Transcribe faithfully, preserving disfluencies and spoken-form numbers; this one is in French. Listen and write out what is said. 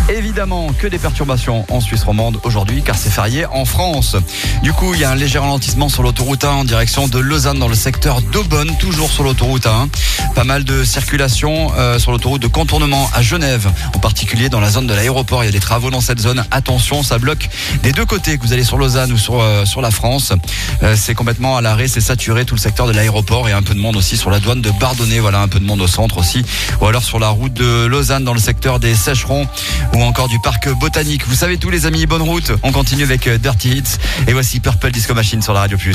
Évidemment que des perturbations en Suisse romande aujourd'hui car c'est férié en France. Du coup, il y a un léger ralentissement sur l'autoroute un en direction de Lausanne dans le secteur d'Aubonne, toujours sur l'autoroute un. Pas mal de circulation euh, sur l'autoroute de contournement à Genève, en particulier dans la zone de l'aéroport. Il y a des travaux dans cette zone. Attention, ça bloque des deux côtés, que vous allez sur Lausanne ou sur, euh, sur la France. Euh, c'est complètement à l'arrêt, c'est saturé tout le secteur de l'aéroport et un peu de monde aussi sur la douane de Bardonnay. Voilà, un peu de monde au centre aussi. Ou alors sur la route de Lausanne dans le secteur des Sécherons ou encore du parc botanique. Vous savez tous les amis, bonne route. On continue avec Dirty Hits et voici Purple Disco Machine sur la Radio Plus.